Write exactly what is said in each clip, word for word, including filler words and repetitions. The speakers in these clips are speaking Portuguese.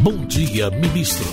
Bom Dia Ministro.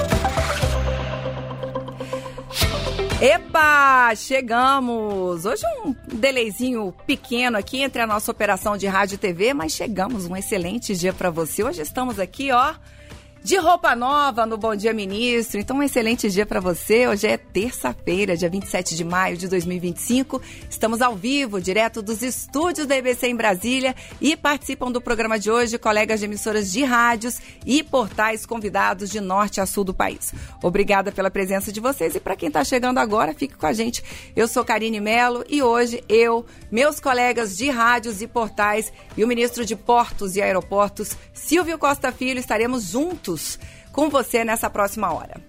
Epa, chegamos! Hoje um delayzinho pequeno aqui entre a nossa operação de rádio e T V, mas chegamos, um excelente dia para você. Hoje estamos aqui, ó, de roupa nova no Bom Dia Ministro, então um excelente dia para você. Hoje é terça-feira, dia vinte e sete de maio de dois mil e vinte e cinco. Estamos ao vivo, direto dos estúdios da I B C em Brasília, e participam do programa de hoje colegas de emissoras de rádios e portais convidados de norte a sul do país. Obrigada pela presença de vocês, e para quem está chegando agora, fique com a gente. Eu sou Karine Melo e hoje eu, meus colegas de rádios e portais e o ministro de Portos e Aeroportos, Silvio Costa Filho, estaremos juntos com você nessa próxima hora.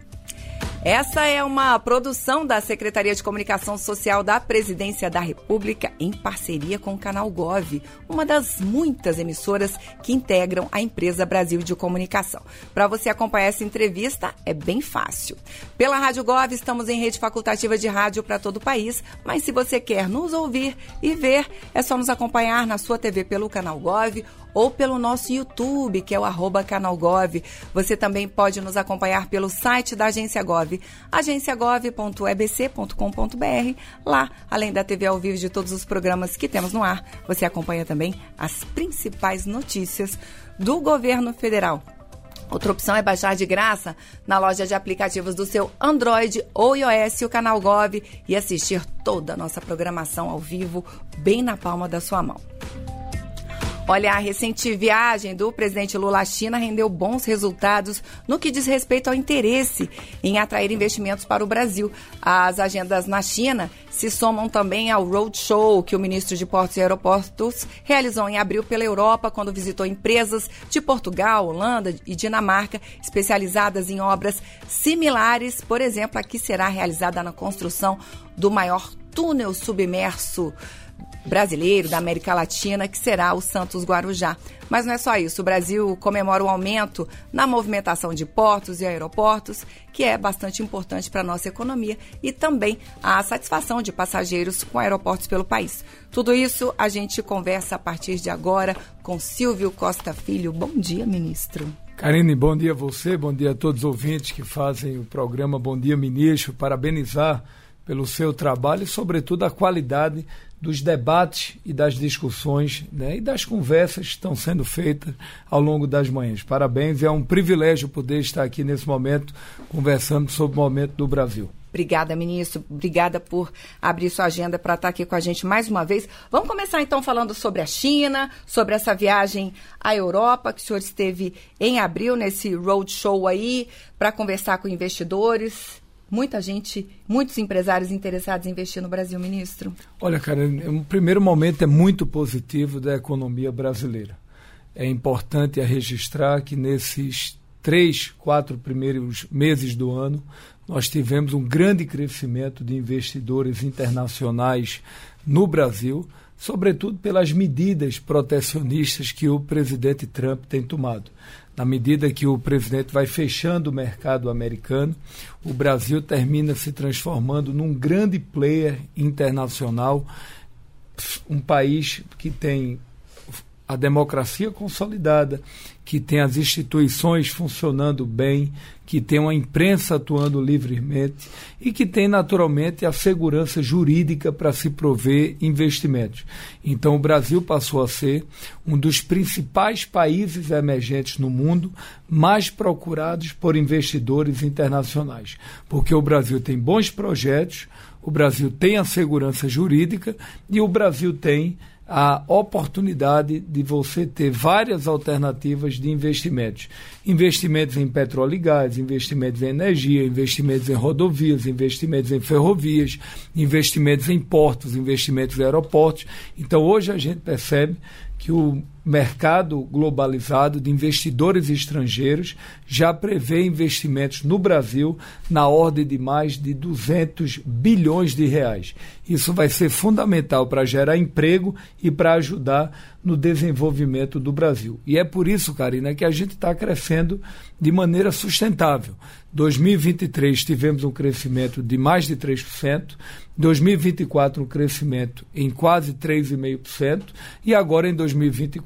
Essa é uma produção da Secretaria de Comunicação Social da Presidência da República em parceria com o Canal Gov, uma das muitas emissoras que integram a empresa Brasil de Comunicação. Para você acompanhar essa entrevista é bem fácil. Pela Rádio Gov estamos em rede facultativa de rádio para todo o país, mas se você quer nos ouvir e ver, é só nos acompanhar na sua T V pelo Canal Gov ou pelo nosso YouTube, que é o arroba Canal Gov. Você também pode nos acompanhar pelo site da Agência Gov, agência gov ponto e b c ponto com ponto b r. Lá, além da T V ao vivo de todos os programas que temos no ar, você acompanha também as principais notícias do governo federal. Outra opção é baixar de graça na loja de aplicativos do seu Android ou iOS o Canal Gov e assistir toda a nossa programação ao vivo bem na palma da sua mão. Olha, a recente viagem do presidente Lula à China rendeu bons resultados no que diz respeito ao interesse em atrair investimentos para o Brasil. As agendas na China se somam também ao roadshow que o ministro de Portos e Aeroportos realizou em abril pela Europa, quando visitou empresas de Portugal, Holanda e Dinamarca especializadas em obras similares. Por exemplo, a que será realizada na construção do maior túnel submerso brasileiro da América Latina, que será o Santos Guarujá. Mas não é só isso. O Brasil comemora o aumento na movimentação de portos e aeroportos, que é bastante importante para a nossa economia, e também a satisfação de passageiros com aeroportos pelo país. Tudo isso a gente conversa a partir de agora com Silvio Costa Filho. Bom dia, ministro. Karine, bom dia a você, bom dia a todos os ouvintes que fazem o programa Bom Dia Ministro. Parabenizar pelo seu trabalho e, sobretudo, a qualidade dos debates e das discussões, né, e das conversas que estão sendo feitas ao longo das manhãs. Parabéns, é um privilégio poder estar aqui nesse momento conversando sobre o momento do Brasil. Obrigada, ministro. Obrigada por abrir sua agenda para estar aqui com a gente mais uma vez. Vamos começar, então, falando sobre a China, sobre essa viagem à Europa, que o senhor esteve em abril, nesse roadshow aí, para conversar com investidores. Muita gente, muitos empresários interessados em investir no Brasil, ministro. Olha, cara, o primeiro momento é muito positivo da economia brasileira. É importante registrar que nesses três, quatro primeiros meses do ano, nós tivemos um grande crescimento de investidores internacionais no Brasil, sobretudo pelas medidas protecionistas que o presidente Trump tem tomado. Na medida que o presidente vai fechando o mercado americano, o Brasil termina se transformando num grande player internacional, um país que tem a democracia consolidada, que tem as instituições funcionando bem, que tem uma imprensa atuando livremente e que tem, naturalmente, a segurança jurídica para se prover investimentos. Então, o Brasil passou a ser um dos principais países emergentes no mundo mais procurados por investidores internacionais, porque o Brasil tem bons projetos, o Brasil tem a segurança jurídica e o Brasil tem a oportunidade de você ter várias alternativas de investimentos. Investimentos em petróleo e gás, investimentos em energia, investimentos em rodovias, investimentos em ferrovias, investimentos em portos, investimentos em aeroportos. Então, hoje a gente percebe que o mercado globalizado de investidores estrangeiros já prevê investimentos no Brasil na ordem de mais de duzentos bilhões de reais. Isso vai ser fundamental para gerar emprego e para ajudar no desenvolvimento do Brasil. E é por isso, Karina, que a gente está crescendo de maneira sustentável. dois mil e vinte e três tivemos um crescimento de mais de três por cento, dois mil e vinte e quatro um crescimento em quase três vírgula cinco por cento e agora em dois mil e vinte e quatro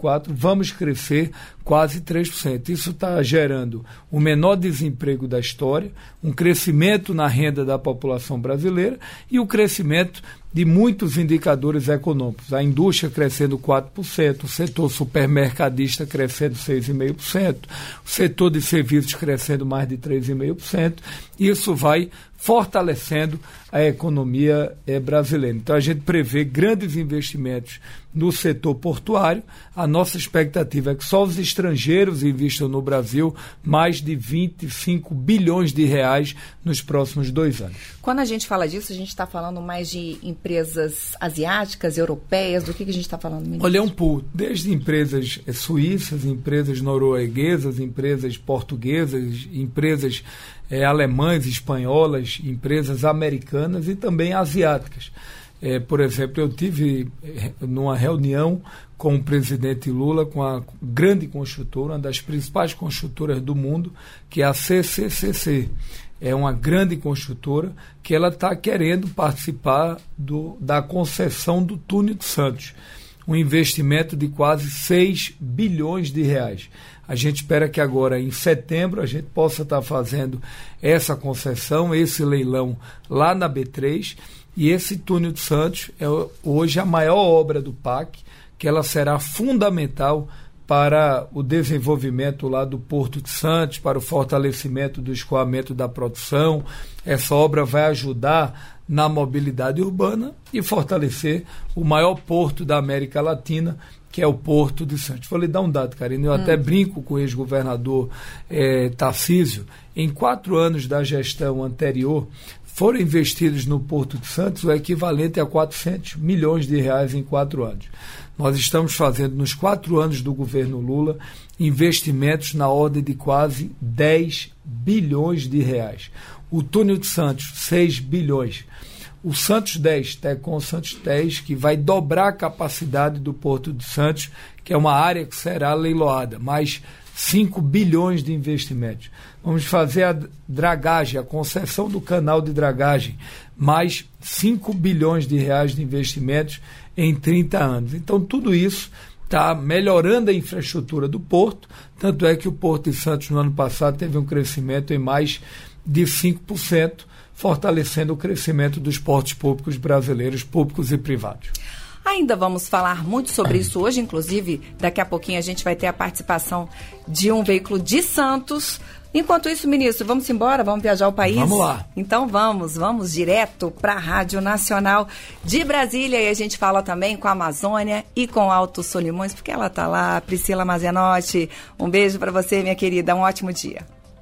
quatro, vamos crescer quase três por cento. Isso está gerando o menor desemprego da história, um crescimento na renda da população brasileira e o crescimento de muitos indicadores econômicos. A indústria crescendo quatro por cento, o setor supermercadista crescendo seis vírgula cinco por cento, o setor de serviços crescendo mais de três vírgula cinco por cento. Isso vai fortalecendo a economia eh, brasileira. Então, a gente prevê grandes investimentos no setor portuário. A nossa expectativa é que só os estrangeiros investam no Brasil mais de vinte e cinco bilhões de reais nos próximos dois anos. Quando a gente fala disso, a gente está falando mais de empresas asiáticas, europeias, do que, que a gente está falando, ministro? Olha, é um pool, desde empresas eh, suíças, empresas norueguesas, empresas portuguesas, empresas É, alemãs, espanholas, empresas americanas e também asiáticas. É, por exemplo, eu tive é, numa reunião com o presidente Lula, com a grande construtora, uma das principais construtoras do mundo, que é a C C C C. É uma grande construtora que ela está querendo participar do, da concessão do túnel de Santos. Um investimento de quase seis bilhões de reais. A gente espera que agora, em setembro, a gente possa estar fazendo essa concessão, esse leilão lá na B três. E esse túnel de Santos é hoje a maior obra do P A C, que ela será fundamental para o desenvolvimento lá do Porto de Santos, para o fortalecimento do escoamento da produção. Essa obra vai ajudar na mobilidade urbana e fortalecer o maior porto da América Latina, que é o Porto de Santos. Vou lhe dar um dado, Karine, eu hum. até brinco com o ex-governador eh, Tarcísio. Em quatro anos da gestão anterior, foram investidos no Porto de Santos o equivalente a quatrocentos milhões de reais em quatro anos. Nós estamos fazendo, nos quatro anos do governo Lula, investimentos na ordem de quase dez bilhões de reais. O túnel de Santos, seis bilhões. O Santos dez, Tecon Santos dez, que vai dobrar a capacidade do Porto de Santos, que é uma área que será leiloada, mais cinco bilhões de investimentos. Vamos fazer a dragagem, a concessão do canal de dragagem, mais cinco bilhões de reais de investimentos em trinta anos. Então, tudo isso está melhorando a infraestrutura do Porto, tanto é que o Porto de Santos, no ano passado, teve um crescimento em mais de cinco por cento, fortalecendo o crescimento dos portos públicos brasileiros, públicos e privados. Ainda vamos falar muito sobre isso hoje, inclusive, daqui a pouquinho a gente vai ter a participação de um veículo de Santos. Enquanto isso, ministro, vamos embora? Vamos viajar ao país? Vamos lá. Então vamos, vamos direto para a Rádio Nacional de Brasília e a gente fala também com a Amazônia e com Alto Solimões, porque ela está lá, Priscila Mazenotti. Um beijo para você, minha querida, um ótimo dia.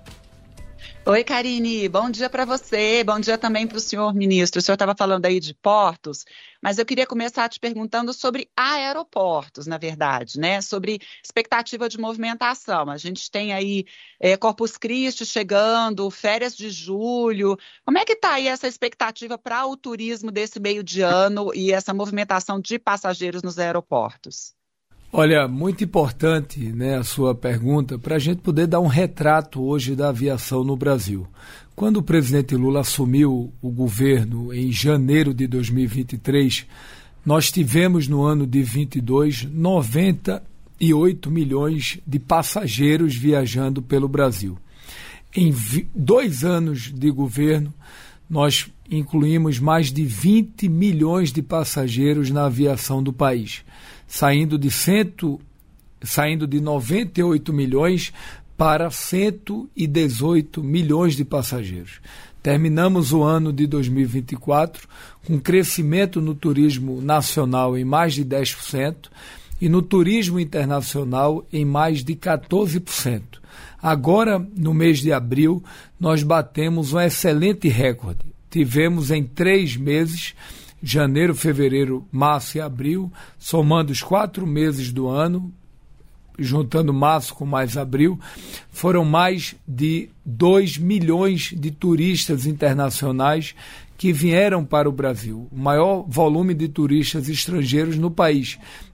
Oi, Karine, bom dia para você, bom dia também para o senhor ministro. O senhor estava falando aí de portos, mas eu queria começar te perguntando sobre aeroportos, na verdade, né? Sobre expectativa de movimentação. A gente tem aí é, Corpus Christi chegando, férias de julho. Como é que está aí essa expectativa para o turismo desse meio de ano e essa movimentação de passageiros nos aeroportos? Olha, muito importante, né, a sua pergunta, para a gente poder dar um retrato hoje da aviação no Brasil. Quando o presidente Lula assumiu o governo em janeiro de dois mil e vinte e três, nós tivemos no ano de vinte e dois noventa e oito milhões de passageiros viajando pelo Brasil. Em vi- dois anos de governo, nós incluímos mais de vinte milhões de passageiros na aviação do país, saindo de, cento, saindo de noventa e oito milhões para cento e dezoito milhões de passageiros. Terminamos o ano de dois mil e vinte e quatro com crescimento no turismo nacional em mais de dez por cento e no turismo internacional em mais de quatorze por cento. Agora, no mês de abril, nós batemos um excelente recorde. Tivemos em três meses, janeiro, fevereiro, março e abril, somando os quatro meses do ano, juntando março com mais abril, foram mais de dois milhões de turistas internacionais que vieram para o Brasil. O maior volume de turistas estrangeiros no país,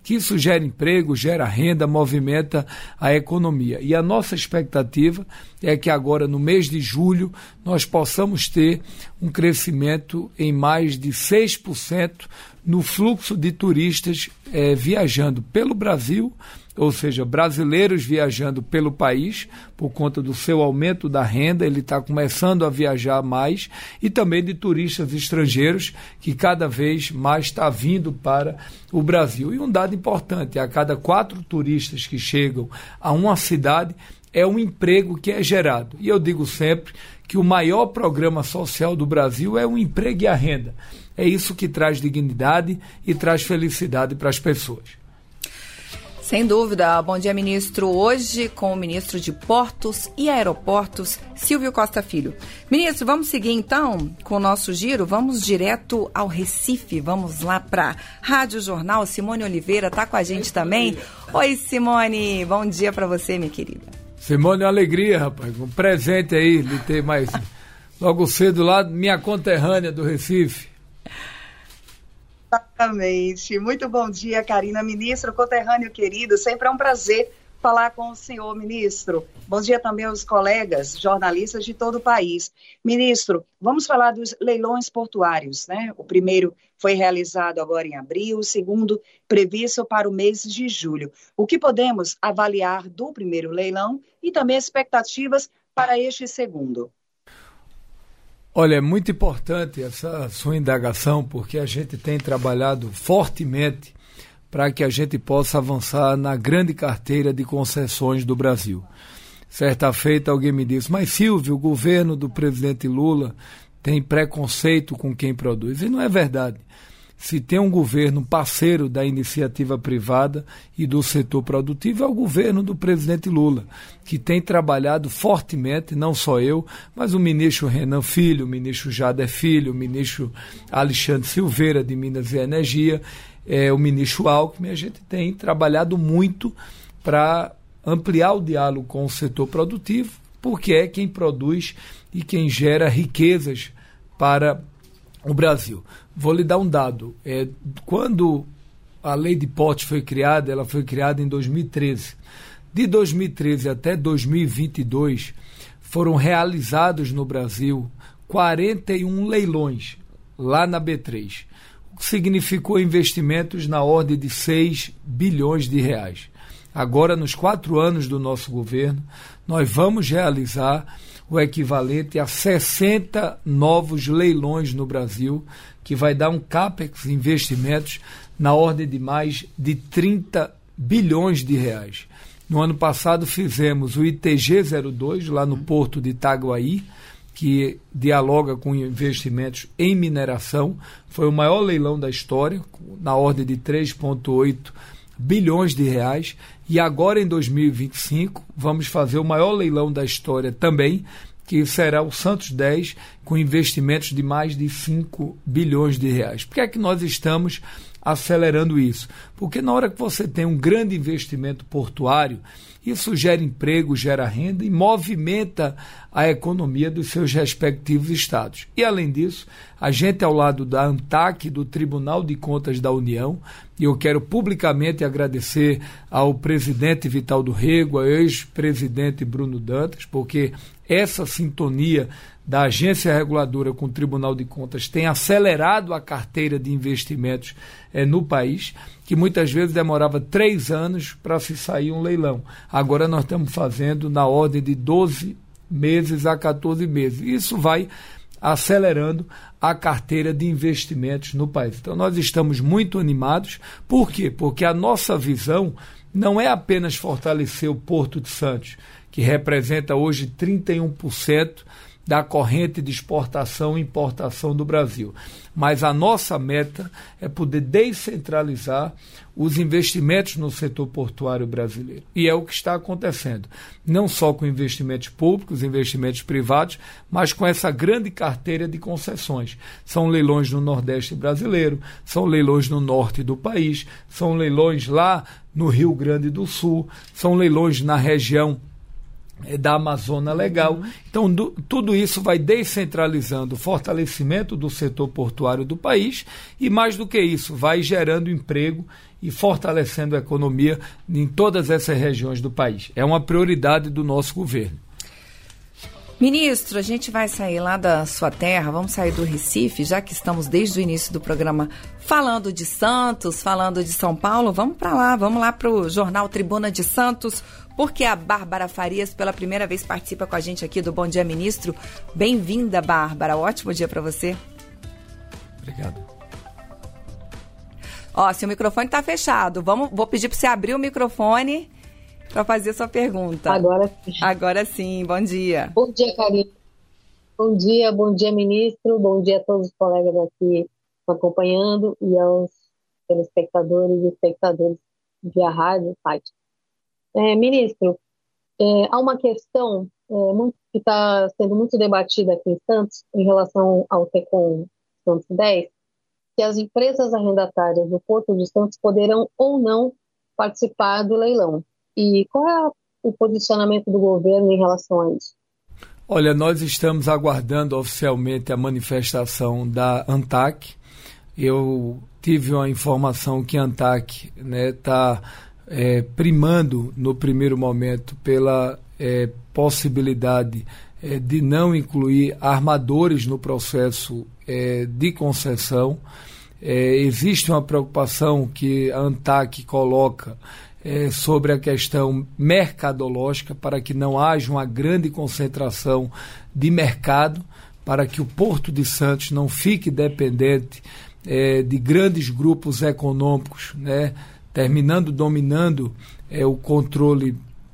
que isso gera emprego, gera renda, movimenta a economia. E a nossa expectativa é que agora, no mês de julho, nós possamos ter um crescimento em mais de seis por cento no fluxo de turistas eh, viajando pelo Brasil, ou seja, brasileiros viajando pelo país, por conta do seu aumento da renda, ele está começando a viajar mais, e também de turistas estrangeiros, que cada vez mais está vindo para o Brasil. E um dado importante, a cada quatro turistas que chegam a uma cidade, é um emprego que é gerado. E eu digo sempre que o maior programa social do Brasil é o emprego e a renda. É isso que traz dignidade e traz felicidade para as pessoas. Sem dúvida. Bom dia, ministro. Hoje com o ministro de Portos e Aeroportos, Silvio Costa Filho. Ministro, vamos seguir então com o nosso giro? Vamos direto ao Recife. Vamos lá para Rádio Jornal. Simone Oliveira está com a gente também. Oi, Simone. Bom dia para você, minha querida. Simone, uma alegria, rapaz. Um presente aí de ter mais logo cedo lá, minha conterrânea do Recife. Exatamente. Muito bom dia, Karina. Ministro, conterrâneo querido, sempre é um prazer falar com o senhor, ministro. Bom dia também aos colegas jornalistas de todo o país. Ministro, vamos falar dos leilões portuários, né? O primeiro foi realizado agora em abril, o segundo previsto para o mês de julho. O que podemos avaliar do primeiro leilão e também expectativas para este segundo? Olha, é muito importante essa sua indagação, porque a gente tem trabalhado fortemente para que a gente possa avançar na grande carteira de concessões do Brasil. Certa feita alguém me disse, mas Silvio, o governo do presidente Lula tem preconceito com quem produz. E não é verdade. Se tem um governo parceiro da iniciativa privada e do setor produtivo, é o governo do presidente Lula, que tem trabalhado fortemente, não só eu, mas o ministro Renan Filho, o ministro Jader Filho, o ministro Alexandre Silveira, de Minas e Energia, é, o ministro Alckmin. A gente tem trabalhado muito para ampliar o diálogo com o setor produtivo, porque é quem produz e quem gera riquezas para o Brasil. Vou lhe dar um dado. É, quando a lei de porte foi criada, ela foi criada em dois mil e treze. De dois mil e treze até dois mil e vinte e dois, foram realizados no Brasil quarenta e um leilões, lá na B três, o que significou investimentos na ordem de seis bilhões de reais. Agora, nos quatro anos do nosso governo, nós vamos realizar o equivalente a sessenta novos leilões no Brasil, que vai dar um CAPEX, investimentos, na ordem de mais de trinta bilhões de reais. No ano passado fizemos o I T G zero dois, lá no porto de Itaguaí, que dialoga com investimentos em mineração. Foi o maior leilão da história, na ordem de três vírgula oito bilhões de reais. E agora, em dois mil e vinte e cinco, vamos fazer o maior leilão da história também, que será o Santos dez, com investimentos de mais de cinco bilhões de reais. Por que é que nós estamos acelerando isso? Porque na hora que você tem um grande investimento portuário, isso gera emprego, gera renda e movimenta a economia dos seus respectivos estados. E, além disso, a gente, ao lado da ANTAC, do Tribunal de Contas da União, e eu quero publicamente agradecer ao presidente Vital do Rego, ao ex-presidente Bruno Dantas, porque essa sintonia da agência reguladora com o Tribunal de Contas tem acelerado a carteira de investimentos eh, no país, que muitas vezes demorava três anos para se sair um leilão. Agora nós estamos fazendo na ordem de doze meses a quatorze meses. Isso vai acelerando a carteira de investimentos no país. Então nós estamos muito animados. Por quê? Porque a nossa visão não é apenas fortalecer o Porto de Santos, que representa hoje trinta e um por cento da corrente de exportação e importação do Brasil. Mas a nossa meta é poder descentralizar os investimentos no setor portuário brasileiro. E é o que está acontecendo. Não só com investimentos públicos, investimentos privados, mas com essa grande carteira de concessões. São leilões no Nordeste brasileiro, são leilões no norte do país, são leilões lá no Rio Grande do Sul, são leilões na região da Amazônia Legal. Uhum. Então, do, tudo isso vai descentralizando o fortalecimento do setor portuário do país e, mais do que isso, vai gerando emprego e fortalecendo a economia em todas essas regiões do país. É uma prioridade do nosso governo. Ministro, a gente vai sair lá da sua terra, vamos sair do Recife, já que estamos desde o início do programa falando de Santos, falando de São Paulo, vamos para lá, vamos lá para o jornal Tribuna de Santos, porque a Bárbara Farias pela primeira vez participa com a gente aqui do Bom Dia Ministro. Bem-vinda, Bárbara, ótimo dia para você. Obrigado. Ó, seu microfone está fechado, vamos, vou pedir para você abrir o microfone para fazer sua pergunta. Agora sim. Agora sim, bom dia. Bom dia, Karine. Bom dia, bom dia, ministro. Bom dia a todos os colegas aqui acompanhando e aos telespectadores e espectadores via rádio e site. É, ministro, é, há uma questão é, muito, que está sendo muito debatida aqui em Santos em relação ao Tecom Santos dez, que as empresas arrendatárias do Porto de Santos poderão ou não participar do leilão. E qual é o posicionamento do governo em relação a isso? Olha, nós estamos aguardando oficialmente a manifestação da ANTAC. Eu tive uma informação que a ANTAC está né, é, primando no primeiro momento pela é, possibilidade é, de não incluir armadores no processo é, de concessão. É, existe uma preocupação que a ANTAC coloca É, sobre a questão mercadológica, para que não haja uma grande concentração de mercado, para que o Porto de Santos não fique dependente é, de grandes grupos econômicos, né, terminando dominando é, o controle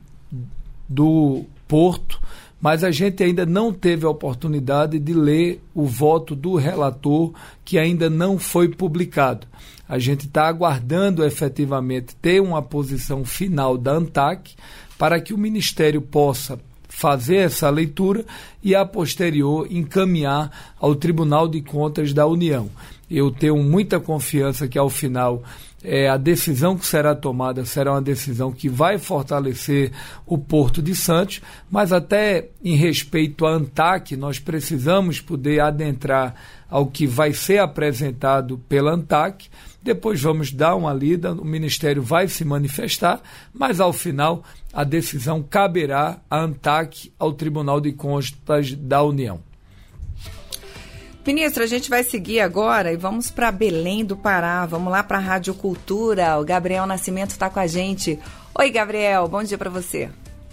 do porto, mas a gente ainda não teve a oportunidade de ler o voto do relator, que ainda não foi publicado. A gente está aguardando efetivamente ter uma posição final da ANTAC para que o Ministério possa fazer essa leitura e, a posterior, encaminhar ao Tribunal de Contas da União. Eu tenho muita confiança que, ao final, é, a decisão que será tomada será uma decisão que vai fortalecer o Porto de Santos, mas até em respeito à ANTAC, nós precisamos poder adentrar ao que vai ser apresentado pela ANTAC. Depois vamos dar uma lida, o Ministério vai se manifestar, mas ao final a decisão caberá à ANTAC, ao Tribunal de Contas da União. Ministro, a gente vai seguir agora e vamos para Belém do Pará, vamos lá para a Rádio Cultura, o Gabriel Nascimento está com a gente. Oi, Gabriel, bom dia para você.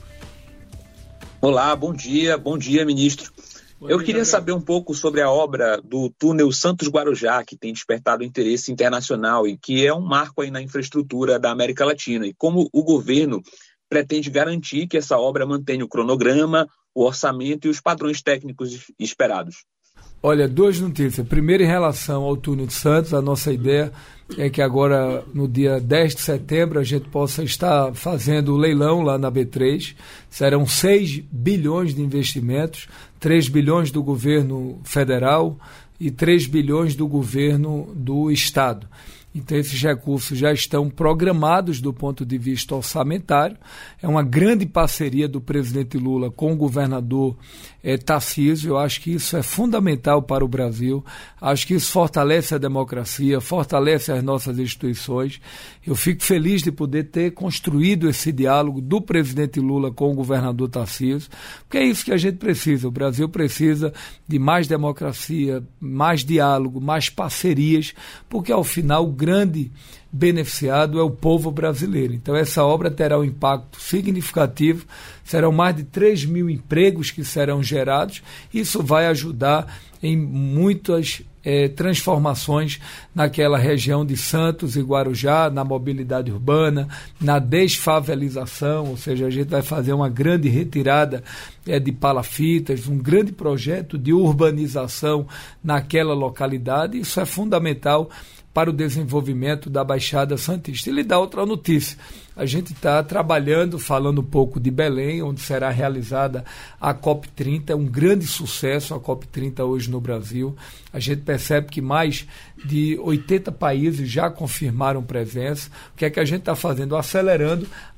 Olá, bom dia, bom dia, ministro. Eu queria saber um pouco sobre a obra do túnel Santos-Guarujá, que tem despertado interesse internacional e que é um marco aí na infraestrutura da América Latina. E como o governo pretende garantir que essa obra mantenha o cronograma, o orçamento e os padrões técnicos esperados? Olha, duas notícias. Primeiro, em relação ao túnel de Santos, a nossa ideia é que agora, no dia dez de setembro, a gente possa estar fazendo o leilão lá na B três. Serão seis bilhões de investimentos, três bilhões do governo federal e três bilhões do governo do estado. Então, esses recursos já estão programados do ponto de vista orçamentário. É uma grande parceria do presidente Lula com o governador eh, Tarcísio. Eu acho que isso é fundamental para o Brasil. Acho que isso fortalece a democracia, fortalece as nossas instituições. Eu fico feliz de poder ter construído esse diálogo do presidente Lula com o governador Tarcísio, porque é isso que a gente precisa. O Brasil precisa de mais democracia, mais diálogo, mais parcerias, porque, ao final, o grande beneficiado é o povo brasileiro. Então, essa obra terá um impacto significativo, serão mais de três mil empregos que serão gerados. Isso vai ajudar em muitas eh, transformações naquela região de Santos e Guarujá, na mobilidade urbana, na desfavelização, ou seja, a gente vai fazer uma grande retirada eh, de palafitas, um grande projeto de urbanização naquela localidade. Isso é fundamental para o desenvolvimento da Baixada Santista. E lhe dá outra notícia. A gente está trabalhando, falando um pouco de Belém, onde será realizada a COP trinta, é um grande sucesso a COP trinta hoje no Brasil. A gente percebe que mais de oitenta países já confirmaram presença. O que é que a gente está fazendo? Acelerando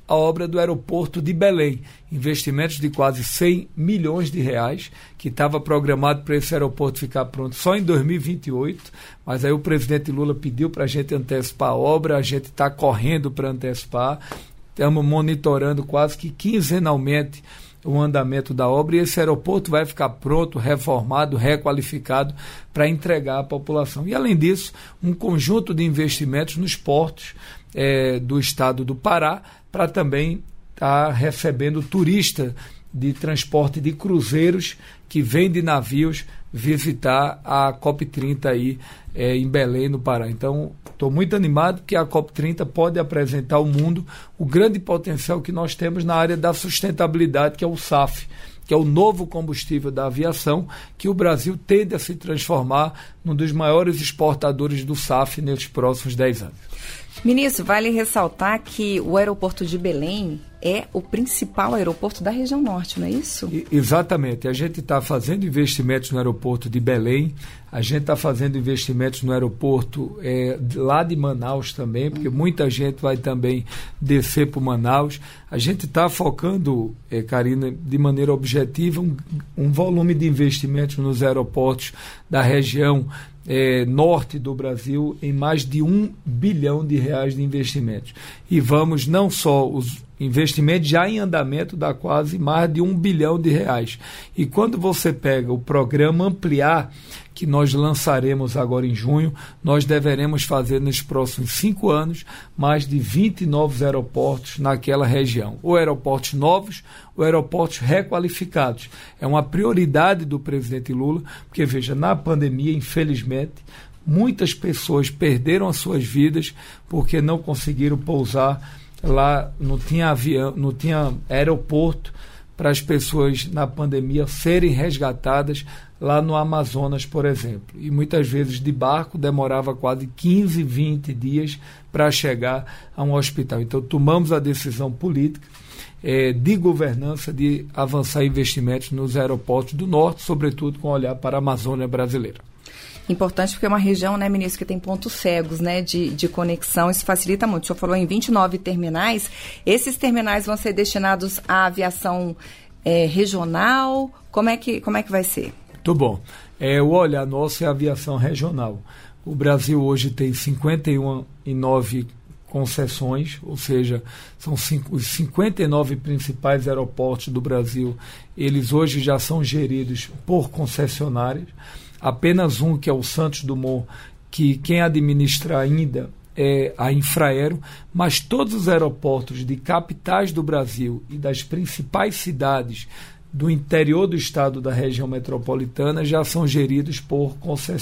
a obra do aeroporto de Belém, investimentos de quase cem milhões de reais, que estava programado para esse aeroporto ficar pronto só em dois mil e vinte e oito, mas aí o presidente Lula pediu para a gente antecipar a obra, a gente está correndo para antecipar, estamos monitorando quase que quinzenalmente o andamento da obra, e esse aeroporto vai ficar pronto, reformado, requalificado para entregar à população. E, além disso, um conjunto de investimentos nos portos é, do estado do Pará, para também estar tá recebendo turista de transporte de cruzeiros que vêm de navios visitar a COP trinta aí é, em Belém, no Pará. Então, estou muito animado que a COP trinta pode apresentar ao mundo o grande potencial que nós temos na área da sustentabilidade, que é o S A F, que é o novo combustível da aviação, que o Brasil tende a se transformar num dos maiores exportadores do S A F nesses próximos dez anos. Ministro, vale ressaltar que o aeroporto de Belém é o principal aeroporto da região norte, não é isso? E, exatamente. A gente está fazendo investimentos no aeroporto de Belém, a gente está fazendo investimentos no aeroporto é, lá de Manaus também, porque muita gente vai também descer para Manaus. A gente está focando, é, Karina, de maneira objetiva, um, um volume de investimentos nos aeroportos da região É, norte do Brasil em mais de um bilhão de reais de investimentos. E vamos não só os investimentos já em andamento dá quase mais de um bilhão de reais. E quando você pega o programa Ampliar, que nós lançaremos agora em junho, nós deveremos fazer nos próximos cinco anos mais de vinte novos aeroportos naquela região. Ou aeroportos novos, ou aeroportos requalificados. É uma prioridade do presidente Lula, porque, veja, na pandemia, infelizmente, muitas pessoas perderam as suas vidas porque não conseguiram pousar lá, não tinha avião, não tinha aeroporto para as pessoas na pandemia serem resgatadas lá no Amazonas, por exemplo. E muitas vezes de barco demorava quase quinze, vinte dias para chegar a um hospital. Então tomamos a decisão política é, de governança de avançar investimentos nos aeroportos do norte, sobretudo com olhar para a Amazônia brasileira. Importante porque é uma região, né, ministro, que tem pontos cegos, né, de, de conexão, isso facilita muito. O senhor falou em vinte e nove terminais, esses terminais vão ser destinados à aviação é, regional, como é, que, como é que vai ser? Muito bom. É, o olhar nosso é a aviação regional. O Brasil hoje tem cinquenta e nove concessões, ou seja, são cinco, os cinquenta e nove principais aeroportos do Brasil, eles hoje já são geridos por concessionárias. Apenas um, que é o Santos Dumont, que quem administra ainda é a Infraero, mas todos os aeroportos de capitais do Brasil e das principais cidades do interior do estado da região metropolitana já são geridos por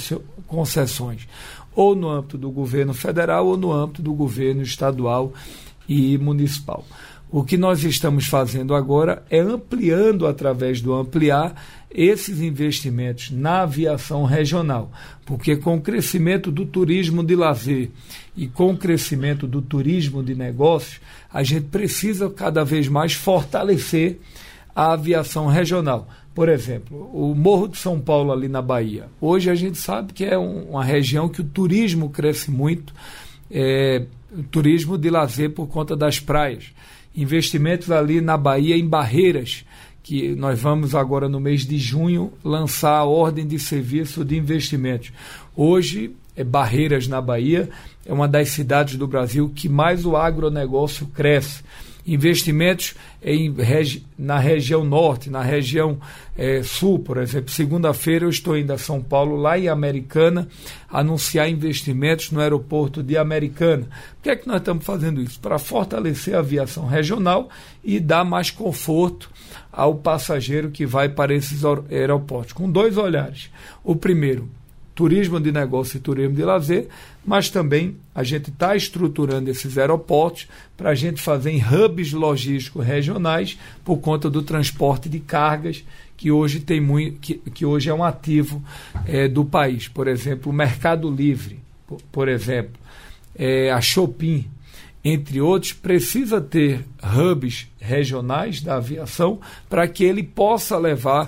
concessões, ou no âmbito do governo federal ou no âmbito do governo estadual e municipal. O que nós estamos fazendo agora é ampliando, através do Ampliar, esses investimentos na aviação regional, porque com o crescimento do turismo de lazer e com o crescimento do turismo de negócios, a gente precisa cada vez mais fortalecer a aviação regional. Por exemplo, o Morro de São Paulo, ali na Bahia. Hoje a gente sabe que é um, uma região que o turismo cresce muito, é, o turismo de lazer por conta das praias. Investimentos ali na Bahia, em Barreiras, que nós vamos agora no mês de junho lançar a ordem de serviço de investimentos. Hoje, é Barreiras, na Bahia, é uma das cidades do Brasil que mais o agronegócio cresce. Investimentos em, na região norte, na região é, sul, por exemplo. Segunda-feira eu estou indo a São Paulo, lá em Americana, anunciar investimentos no aeroporto de Americana. Por que é que nós estamos fazendo isso? Para fortalecer a aviação regional e dar mais conforto ao passageiro que vai para esses aeroportos, com dois olhares. O primeiro, turismo de negócio e turismo de lazer, mas também a gente está estruturando esses aeroportos para a gente fazer em hubs logísticos regionais por conta do transporte de cargas, que hoje, tem muito, que, que hoje é um ativo é, do país. Por exemplo, o Mercado Livre, por, por exemplo, é, a Shopping, entre outros, precisa ter hubs regionais da aviação para que ele possa levar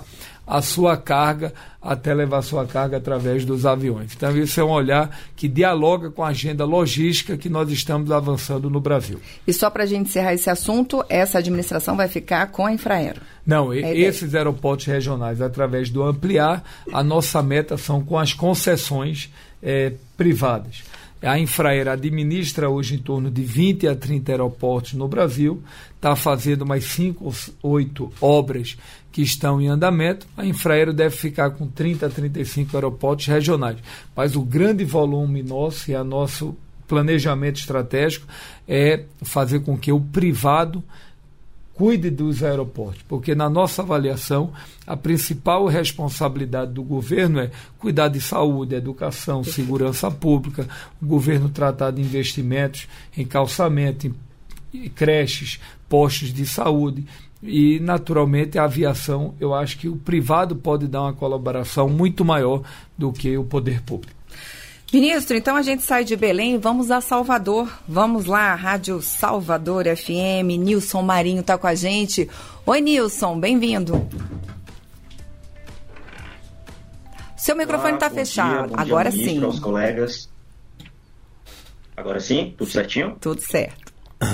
a sua carga até levar sua carga através dos aviões. Então, isso é um olhar que dialoga com a agenda logística que nós estamos avançando no Brasil. E só para a gente encerrar esse assunto, essa administração vai ficar com a Infraero? Não, é esses aeroportos regionais, através do ampliar, a nossa meta são com as concessões é, privadas. A Infraero administra hoje em torno de vinte a trinta aeroportos no Brasil, está fazendo umas cinco ou oito obras que estão em andamento. A Infraero deve ficar com trinta a trinta e cinco aeroportos regionais. Mas o grande volume nosso e a nosso planejamento estratégico é fazer com que o privado cuide dos aeroportos, porque na nossa avaliação a principal responsabilidade do governo é cuidar de saúde, educação, segurança pública, o governo tratar de investimentos em calçamento, em creches, postos de saúde e, naturalmente, a aviação. Eu acho que o privado pode dar uma colaboração muito maior do que o poder público. Ministro, então a gente sai de Belém e vamos a Salvador. Vamos lá, Rádio Salvador F M. Nilson Marinho está com a gente. Oi, Nilson, bem-vindo. Seu microfone está fechado. Dia, bom Agora dia, sim. Aos colegas. Agora sim? Tudo certinho? Tudo certo.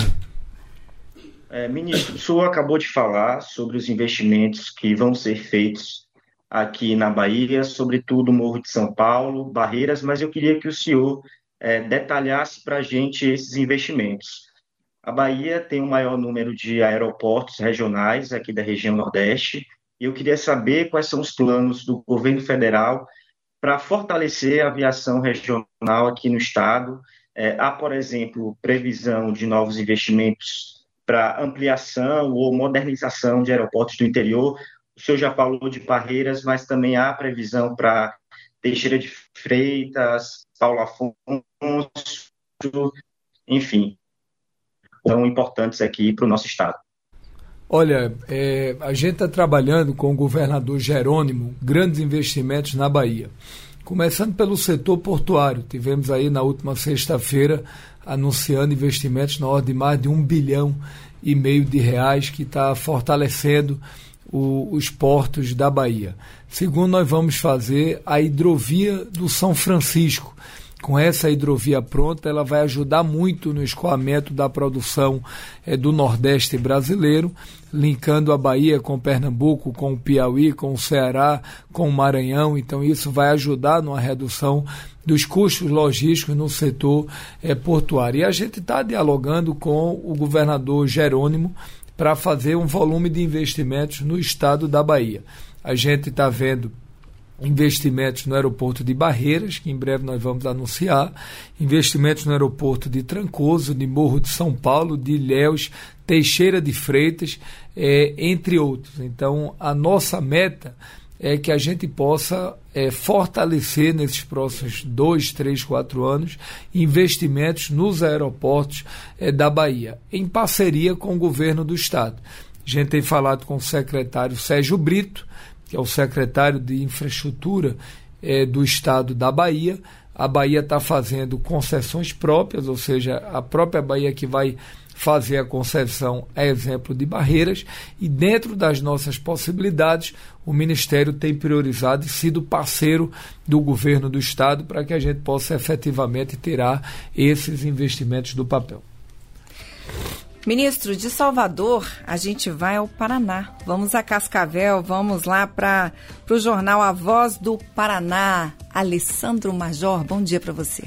É, ministro, o senhor acabou de falar sobre os investimentos que vão ser feitos aqui na Bahia, sobretudo Morro de São Paulo, Barreiras, mas eu queria que o senhor é, detalhasse para a gente esses investimentos. A Bahia tem o maior número de aeroportos regionais aqui da região Nordeste, e eu queria saber quais são os planos do governo federal para fortalecer a aviação regional aqui no estado. É, há, por exemplo, previsão de novos investimentos para ampliação ou modernização de aeroportos do interior. O senhor já falou de Barreiras, mas também há previsão para Teixeira de Freitas, Paulo Afonso, enfim, são importantes aqui para o nosso estado. Olha, é, a gente está trabalhando com o governador Jerônimo grandes investimentos na Bahia. Começando pelo setor portuário, tivemos aí na última sexta-feira anunciando investimentos na ordem de mais de um bilhão e meio de reais que está fortalecendo o, os portos da Bahia. Segundo, nós vamos fazer a hidrovia do São Francisco. Com essa hidrovia pronta, ela vai ajudar muito no escoamento da produção é, do Nordeste brasileiro, linkando a Bahia com Pernambuco, com o Piauí, com o Ceará, com o Maranhão. Então, isso vai ajudar numa redução dos custos logísticos no setor é, portuário. E a gente está dialogando com o governador Jerônimo para fazer um volume de investimentos no estado da Bahia. A gente está vendo investimentos no aeroporto de Barreiras, que em breve nós vamos anunciar, investimentos no aeroporto de Trancoso, de Morro de São Paulo, de Ilhéus, Teixeira de Freitas, é, entre outros. Então, a nossa meta é que a gente possa é, fortalecer nesses próximos dois, três, quatro anos investimentos nos aeroportos é, da Bahia, em parceria com o governo do estado. A gente tem falado com o secretário Sérgio Brito, que é o secretário de Infraestrutura é, do estado da Bahia. A Bahia está fazendo concessões próprias, ou seja, a própria Bahia que vai fazer a concessão é exemplo de Barreiras, e dentro das nossas possibilidades, o Ministério tem priorizado e sido parceiro do governo do estado para que a gente possa efetivamente tirar esses investimentos do papel. Ministro, de Salvador, a gente vai ao Paraná. Vamos a Cascavel, vamos lá para o jornal A Voz do Paraná. Alessandro Major, bom dia para você.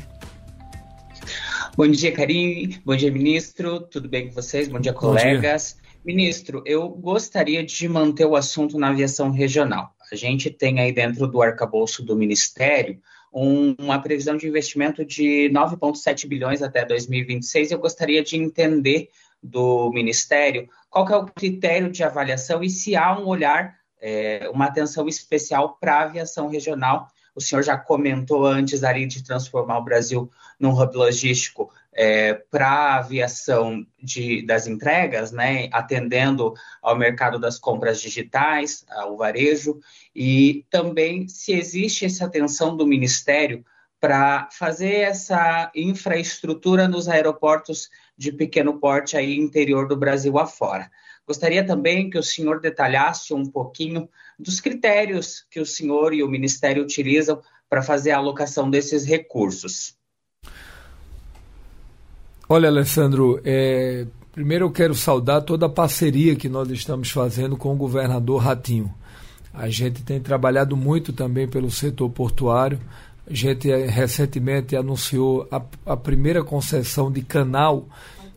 Bom dia, Karine. Bom dia, ministro. Tudo bem com vocês? Bom dia, colegas. Bom dia. Ministro, eu gostaria de manter o assunto na aviação regional. A gente tem aí dentro do arcabouço do Ministério um, uma previsão de investimento de nove vírgula sete bilhões até dois mil e vinte e seis. Eu gostaria de entender do Ministério qual que é o critério de avaliação e se há um olhar, é, uma atenção especial para a aviação regional. O senhor já comentou antes ali de transformar o Brasil num hub logístico é, para a aviação de, das entregas, né, atendendo ao mercado das compras digitais, ao varejo, e também se existe essa atenção do Ministério para fazer essa infraestrutura nos aeroportos de pequeno porte aí interior do Brasil afora. Gostaria também que o senhor detalhasse um pouquinho dos critérios que o senhor e o Ministério utilizam para fazer a alocação desses recursos. Olha, Alessandro, é, primeiro eu quero saudar toda a parceria que nós estamos fazendo com o governador Ratinho. A gente tem trabalhado muito também pelo setor portuário. A gente é, recentemente anunciou a, a primeira concessão de canal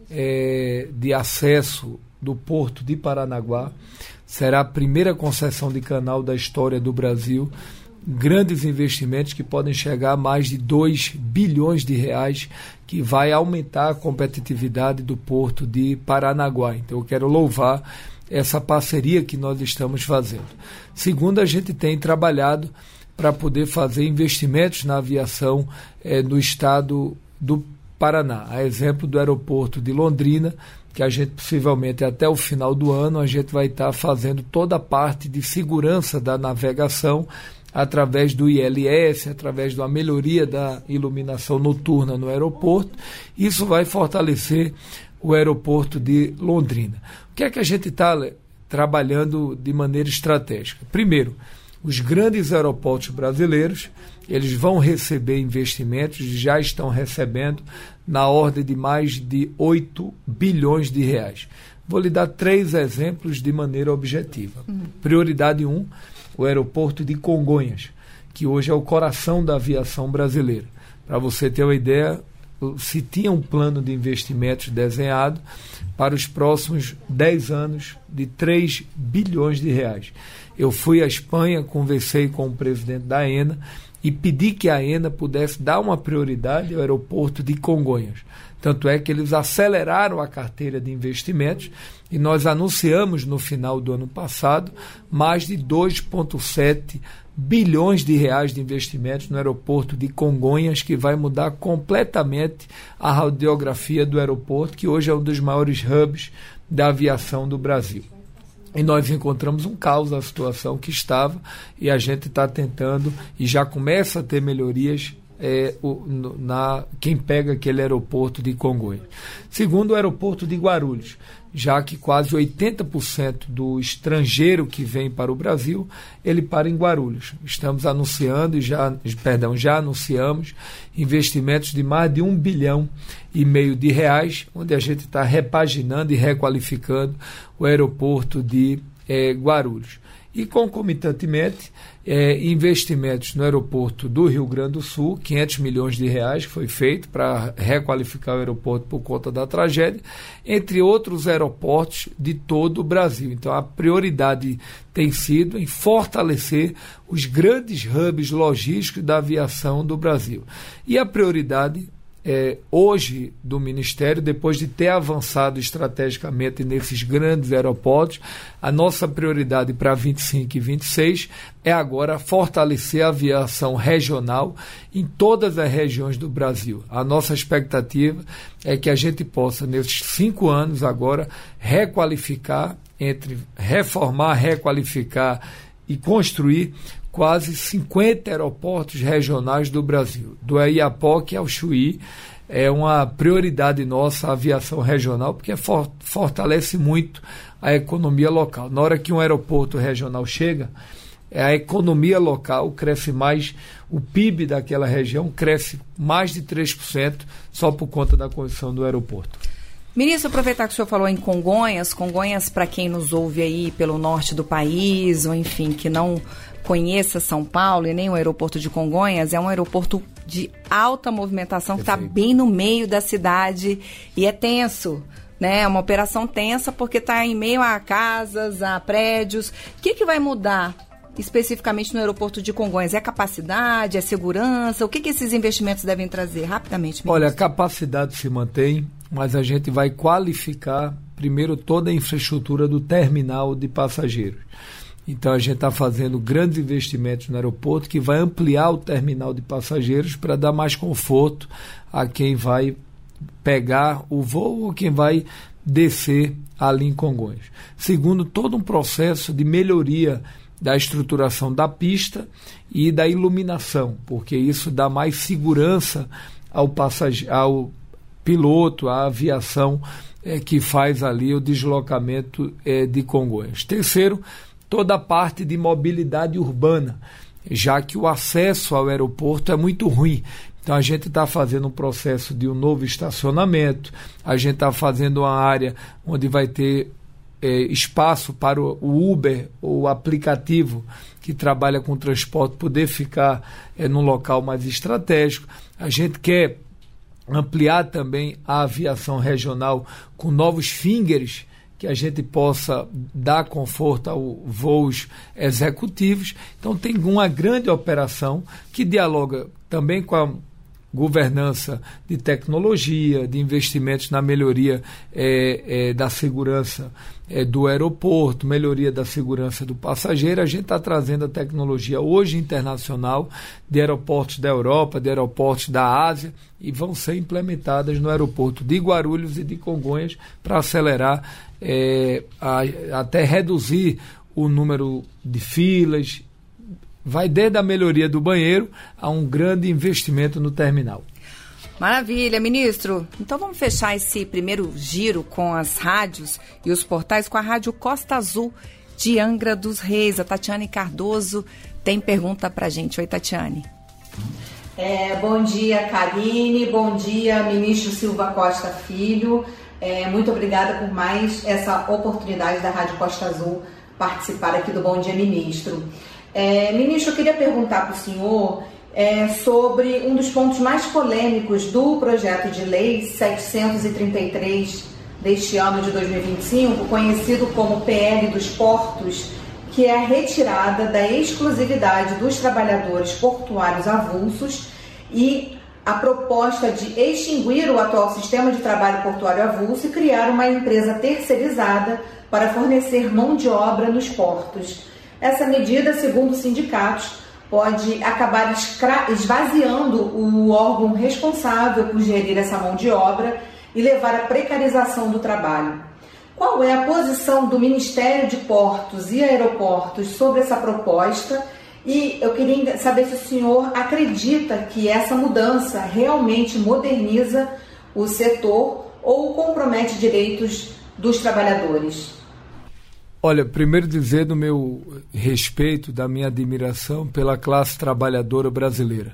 é, de acesso do Porto de Paranaguá. Será a primeira concessão de canal da história do Brasil. Grandes investimentos que podem chegar a mais de dois bilhões de reais, que vai aumentar a competitividade do Porto de Paranaguá. Então eu quero louvar essa parceria que nós estamos fazendo. Segundo, a gente tem trabalhado para poder fazer investimentos na aviação eh, no estado do Paraná. A exemplo do aeroporto de Londrina, que a gente possivelmente até o final do ano a gente vai estar fazendo toda a parte de segurança da navegação através do I L S, através de uma melhoria da iluminação noturna no aeroporto. Isso vai fortalecer o aeroporto de Londrina. O que é que a gente está trabalhando de maneira estratégica? Primeiro, os grandes aeroportos brasileiros, eles vão receber investimentos, já estão recebendo na ordem de mais de oito bilhões de reais. Vou lhe dar três exemplos de maneira objetiva. Uhum. Prioridade um, o aeroporto de Congonhas, que hoje é o coração da aviação brasileira. Para você ter uma ideia, se tinha um plano de investimentos desenhado para os próximos dez anos de três bilhões de reais. Eu fui à Espanha, conversei com o presidente da AENA e pedi que a AENA pudesse dar uma prioridade ao aeroporto de Congonhas. Tanto é que eles aceleraram a carteira de investimentos e nós anunciamos no final do ano passado mais de dois vírgula sete bilhões de reais de investimentos no aeroporto de Congonhas, que vai mudar completamente a radiografia do aeroporto, que hoje é um dos maiores hubs da aviação do Brasil. E nós encontramos um caos na situação que estava e a gente está tentando e já começa a ter melhorias é, o, no, na quem pega aquele aeroporto de Congonhas. Segundo, o aeroporto de Guarulhos, já que quase oitenta por cento do estrangeiro que vem para o Brasil, ele para em Guarulhos. Estamos anunciando, e já, perdão, já anunciamos investimentos de mais de um bilhão e meio de reais, onde a gente está repaginando e requalificando o aeroporto de eh, Guarulhos. E, concomitantemente, é, investimentos no aeroporto do Rio Grande do Sul, quinhentos milhões de reais que foi feito para requalificar o aeroporto por conta da tragédia, entre outros aeroportos de todo o Brasil. Então, a prioridade tem sido em fortalecer os grandes hubs logísticos da aviação do Brasil. E a prioridade É, hoje do Ministério, depois de ter avançado estrategicamente nesses grandes aeroportos, a nossa prioridade para vinte e cinco e vinte e seis é agora fortalecer a aviação regional em todas as regiões do Brasil. A nossa expectativa é que a gente possa, nesses cinco anos agora, requalificar, entre reformar, requalificar e construir quase cinquenta aeroportos regionais do Brasil, do Oiapoque ao Chuí. É uma prioridade nossa a aviação regional, porque for, fortalece muito a economia local. Na hora que um aeroporto regional chega, a economia local cresce mais, o P I B daquela região cresce mais de três por cento só por conta da construção do aeroporto. Ministro, aproveitar que o senhor falou em Congonhas, Congonhas, para quem nos ouve aí pelo norte do país, ou enfim, que não conheça São Paulo e nem o aeroporto de Congonhas, é um aeroporto de alta movimentação que está bem no meio da cidade e é tenso, né? É uma operação tensa porque está em meio a casas, a prédios. O que, que vai mudar especificamente no aeroporto de Congonhas? É capacidade, é segurança? O que, que esses investimentos devem trazer? Rapidamente, ministro. Olha, a capacidade se mantém, mas a gente vai qualificar primeiro toda a infraestrutura do terminal de passageiros. Então a gente está fazendo grandes investimentos no aeroporto que vai ampliar o terminal de passageiros para dar mais conforto a quem vai pegar o voo ou quem vai descer ali em Congonhas. Segundo, todo um processo de melhoria da estruturação da pista e da iluminação, porque isso dá mais segurança ao passageiro, ao piloto, à aviação é, que faz ali o deslocamento é, de Congonhas. Terceiro, toda a parte de mobilidade urbana, já que o acesso ao aeroporto é muito ruim. Então a gente está fazendo um processo de um novo estacionamento, a gente está fazendo uma área onde vai ter é, espaço para o, o Uber, o aplicativo que trabalha com transporte, poder ficar é, num local mais estratégico. A gente quer ampliar também a aviação regional com novos fingers, que a gente possa dar conforto aos voos executivos. Então tem uma grande operação que dialoga também com a governança de tecnologia, de investimentos na melhoria é, é, da segurança é, do aeroporto, melhoria da segurança do passageiro. A gente está trazendo a tecnologia hoje internacional de aeroportos da Europa, de aeroportos da Ásia, e vão ser implementadas no aeroporto de Guarulhos e de Congonhas para acelerar, é, a, até reduzir o número de filas. Vai desde a melhoria do banheiro a um grande investimento no terminal. Maravilha, ministro. Então vamos fechar esse primeiro giro com as rádios e os portais com a Rádio Costa Azul de Angra dos Reis. A Tatiane Cardoso tem pergunta pra gente. Oi, Tatiane. É, bom dia, Karine. Bom dia, ministro Silva Costa Filho. É, muito obrigada por mais essa oportunidade da Rádio Costa Azul participar aqui do Bom Dia, Ministro. É, ministro, eu queria perguntar para o senhor é, sobre um dos pontos mais polêmicos do projeto de lei setecentos e trinta e três deste ano de dois mil e vinte e cinco, conhecido como P L dos Portos, que é a retirada da exclusividade dos trabalhadores portuários avulsos e a proposta de extinguir o atual sistema de trabalho portuário avulso e criar uma empresa terceirizada para fornecer mão de obra nos portos. Essa medida, segundo os sindicatos, pode acabar esvaziando o órgão responsável por gerir essa mão de obra e levar à precarização do trabalho. Qual é a posição do Ministério de Portos e Aeroportos sobre essa proposta? E eu queria saber se o senhor acredita que essa mudança realmente moderniza o setor ou compromete direitos dos trabalhadores. Olha, primeiro dizer do meu respeito, da minha admiração pela classe trabalhadora brasileira.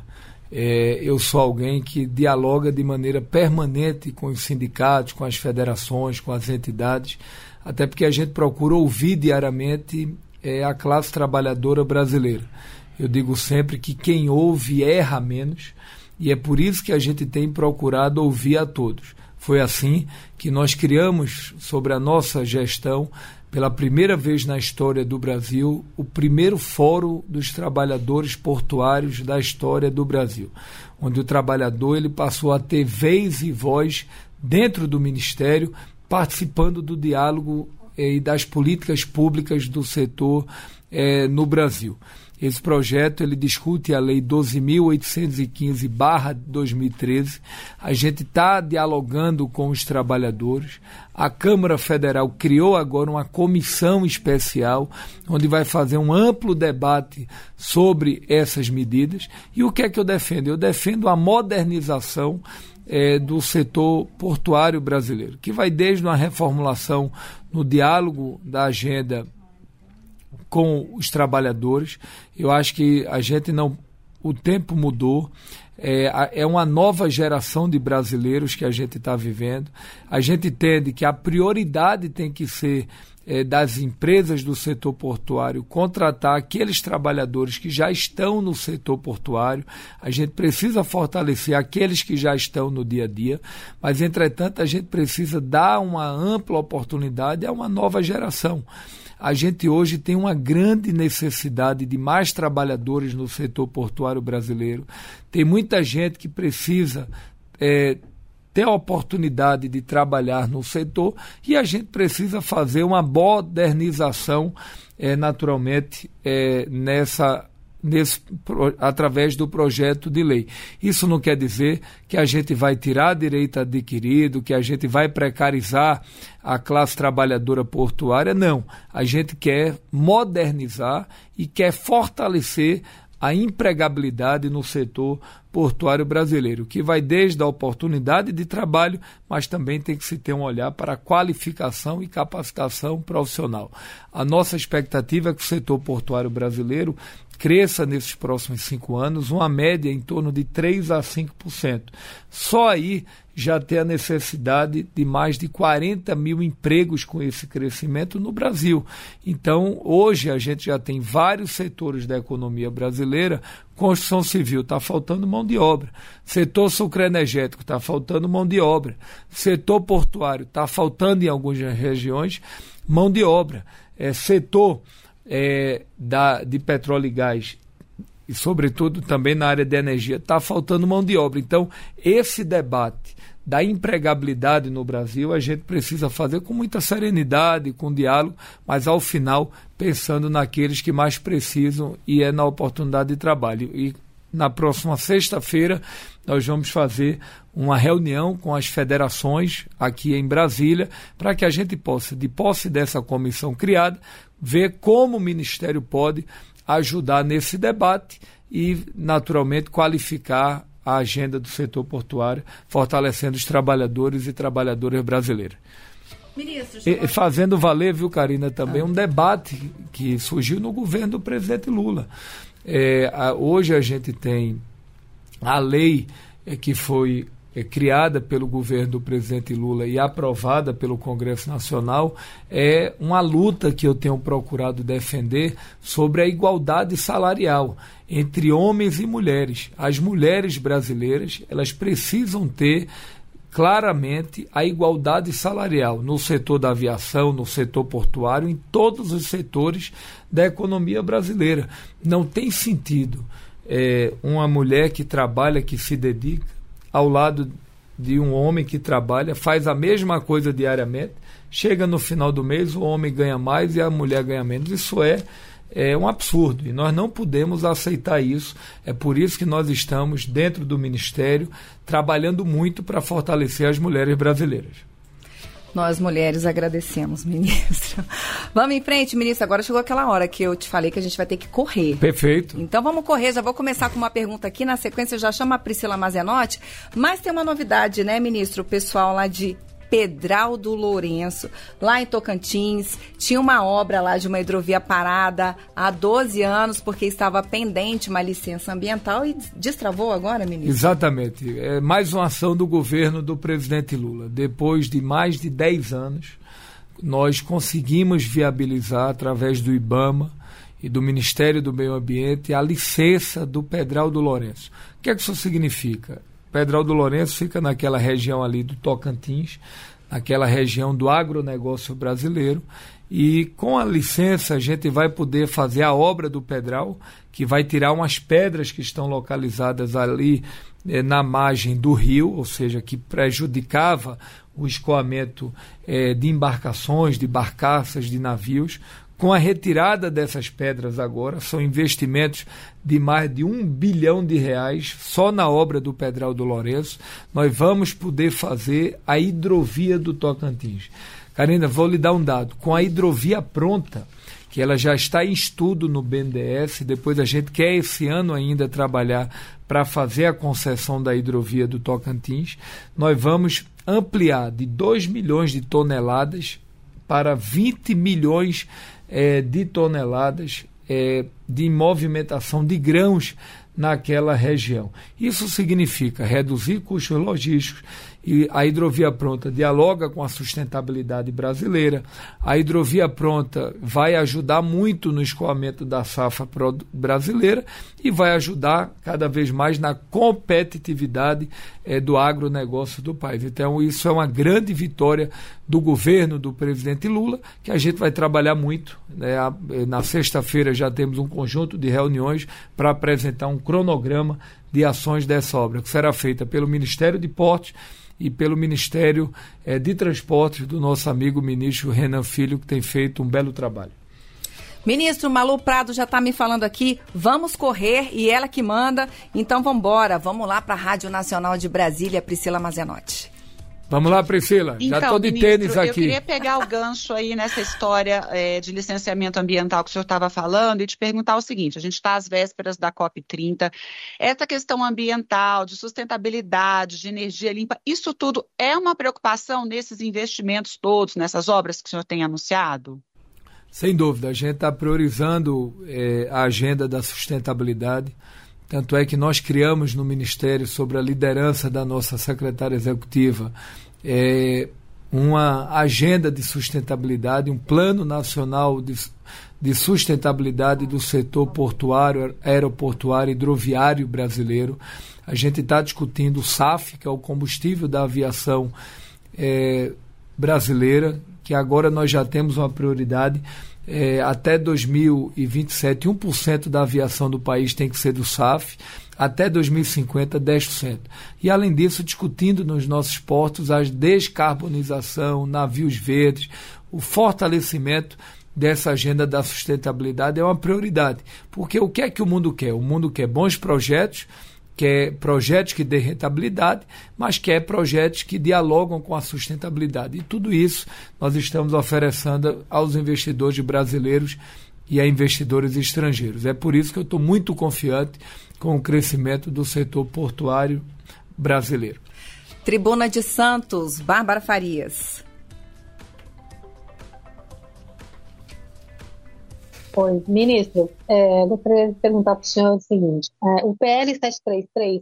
É, eu sou alguém que dialoga de maneira permanente com os sindicatos, com as federações, com as entidades, até porque a gente procura ouvir diariamente é, a classe trabalhadora brasileira. Eu digo sempre que quem ouve erra menos, e é por isso que a gente tem procurado ouvir a todos. Foi assim que nós criamos, sobre a nossa gestão, pela primeira vez na história do Brasil, o primeiro Fórum dos Trabalhadores Portuários da história do Brasil, onde o trabalhador ele passou a ter vez e voz dentro do Ministério, participando do diálogo eh, e das políticas públicas do setor eh, no Brasil. Esse projeto ele discute a Lei doze mil oitocentos e quinze barra dois mil e treze. A gente está dialogando com os trabalhadores. A Câmara Federal criou agora uma comissão especial, onde vai fazer um amplo debate sobre essas medidas. E o que é que eu defendo? Eu defendo a modernização é, do setor portuário brasileiro, que vai desde uma reformulação no diálogo da agenda com os trabalhadores. Eu acho que a gente não... O tempo mudou, é, é uma nova geração de brasileiros que a gente está vivendo. A gente entende que a prioridade tem que ser é, das empresas do setor portuário contratar aqueles trabalhadores que já estão no setor portuário. A gente precisa fortalecer aqueles que já estão no dia a dia, mas, entretanto, a gente precisa dar uma ampla oportunidade a uma nova geração. A gente hoje tem uma grande necessidade de mais trabalhadores no setor portuário brasileiro. Tem muita gente que precisa é, ter a oportunidade de trabalhar no setor e a gente precisa fazer uma modernização, é, naturalmente, é, nessa Nesse, através do projeto de lei. Isso não quer dizer que a gente vai tirar direito adquirido, que a gente vai precarizar a classe trabalhadora portuária, não. A gente quer modernizar e quer fortalecer a empregabilidade no setor portuário brasileiro, que vai desde a oportunidade de trabalho, mas também tem que se ter um olhar para a qualificação e capacitação profissional. A nossa expectativa é que o setor portuário brasileiro cresça nesses próximos cinco anos, uma média em torno de três a cinco por cento. Só aí já tem a necessidade de mais de quarenta mil empregos com esse crescimento no Brasil. Então, hoje a gente já tem vários setores da economia brasileira. Construção civil, está faltando mão de obra. Setor sucroenergético, está faltando mão de obra. Setor portuário, está faltando em algumas regiões mão de obra. É, setor é, da, de petróleo e gás, e sobretudo também na área de energia, está faltando mão de obra. Então, esse debate da empregabilidade no Brasil a gente precisa fazer com muita serenidade, com diálogo, mas ao final pensando naqueles que mais precisam, e é na oportunidade de trabalho. E na próxima sexta-feira nós vamos fazer uma reunião com as federações aqui em Brasília, para que a gente possa, de posse dessa comissão criada, ver como o Ministério pode ajudar nesse debate e, naturalmente, qualificar a agenda do setor portuário, fortalecendo os trabalhadores e trabalhadoras brasileiras. Ministro, e, fazendo valer, viu, Karina, também ah. um debate que surgiu no governo do presidente Lula. É, a, hoje a gente tem a lei é, que foi é, criada pelo governo do presidente Lula e aprovada pelo Congresso Nacional, é uma luta que eu tenho procurado defender sobre a igualdade salarial entre homens e mulheres. As mulheres brasileiras, elas precisam ter claramente a igualdade salarial no setor da aviação, no setor portuário, em todos os setores da economia brasileira. Não tem sentido é, uma mulher que trabalha, que se dedica, ao lado de um homem que trabalha, faz a mesma coisa diariamente, chega no final do mês, o homem ganha mais e a mulher ganha menos. Isso é É um absurdo e nós não podemos aceitar isso. É por isso que nós estamos, dentro do Ministério, trabalhando muito para fortalecer as mulheres brasileiras. Nós, mulheres, agradecemos, ministro. Vamos em frente, ministro. Agora chegou aquela hora que eu te falei que a gente vai ter que correr. Perfeito. Então vamos correr. Já vou começar com uma pergunta aqui. Na sequência eu já chamo a Priscila Mazenotti. Mas tem uma novidade, né, ministro? O pessoal lá de Pedral do Lourenço, lá em Tocantins, tinha uma obra lá de uma hidrovia parada há doze anos, porque estava pendente uma licença ambiental e destravou agora, ministro? Exatamente. É mais uma ação do governo do presidente Lula. Depois de mais de dez anos, nós conseguimos viabilizar, através do IBAMA e do Ministério do Meio Ambiente, a licença do Pedral do Lourenço. O que é que isso significa? Pedral do Lourenço fica naquela região ali do Tocantins, naquela região do agronegócio brasileiro, e com a licença a gente vai poder fazer a obra do Pedral, que vai tirar umas pedras que estão localizadas ali eh, na margem do rio, ou seja, que prejudicava o escoamento eh, de embarcações, de barcaças, de navios. Com a retirada dessas pedras agora, são investimentos de mais de um bilhão de reais só na obra do Pedral do Lourenço. Nós vamos poder fazer a hidrovia do Tocantins. Karina, vou lhe dar um dado. Com a hidrovia pronta, que ela já está em estudo no B N D E S, depois a gente quer esse ano ainda trabalhar para fazer a concessão da hidrovia do Tocantins, nós vamos ampliar de dois milhões de toneladas para vinte milhões É, de toneladas é, de movimentação de grãos naquela região. Isso significa reduzir custos logísticos, e a hidrovia pronta dialoga com a sustentabilidade brasileira. A hidrovia pronta vai ajudar muito no escoamento da safra brasileira e vai ajudar cada vez mais na competitividade é, do agronegócio do país. Então, isso é uma grande vitória do governo do presidente Lula, que a gente vai trabalhar muito, né? Na sexta-feira já temos um conjunto de reuniões para apresentar um cronograma de ações dessa obra, que será feita pelo Ministério de Portos e pelo Ministério eh, de Transportes do nosso amigo ministro Renan Filho, que tem feito um belo trabalho. Ministro, Malu Prado já está me falando aqui, vamos correr, e ela que manda, então vamos embora, vamos lá para a Rádio Nacional de Brasília, Priscila Mazenotti. Vamos lá, Priscila. Então, já estou de ministro, tênis aqui. Eu queria pegar o gancho aí nessa história é, de licenciamento ambiental que o senhor estava falando e te perguntar o seguinte: a gente está às vésperas da COP trinta. Essa questão ambiental, de sustentabilidade, de energia limpa, isso tudo é uma preocupação nesses investimentos todos, nessas obras que o senhor tem anunciado? Sem dúvida, a gente está priorizando é, a agenda da sustentabilidade. Tanto é que nós criamos no Ministério, sobre a liderança da nossa secretária executiva, é, uma agenda de sustentabilidade, um plano nacional de, de sustentabilidade do setor portuário, aeroportuário e hidroviário brasileiro. A gente está discutindo o S A F, que é o combustível da aviação é, brasileira, que agora nós já temos uma prioridade. É, até dois mil e vinte e sete, um por cento da aviação do país tem que ser do S A F, até dois mil e cinquenta, dez por cento. E, além disso, discutindo nos nossos portos a descarbonização, navios verdes, o fortalecimento dessa agenda da sustentabilidade é uma prioridade. Porque o que é que o mundo quer? O mundo quer bons projetos, quer projetos que dêem rentabilidade, mas quer projetos que dialogam com a sustentabilidade. E tudo isso nós estamos oferecendo aos investidores brasileiros e a investidores estrangeiros. É por isso que eu estou muito confiante com o crescimento do setor portuário brasileiro. Tribuna de Santos, Bárbara Farias. Oi, ministro, é, gostaria de perguntar para o senhor o seguinte: é, o P L setecentos e trinta e três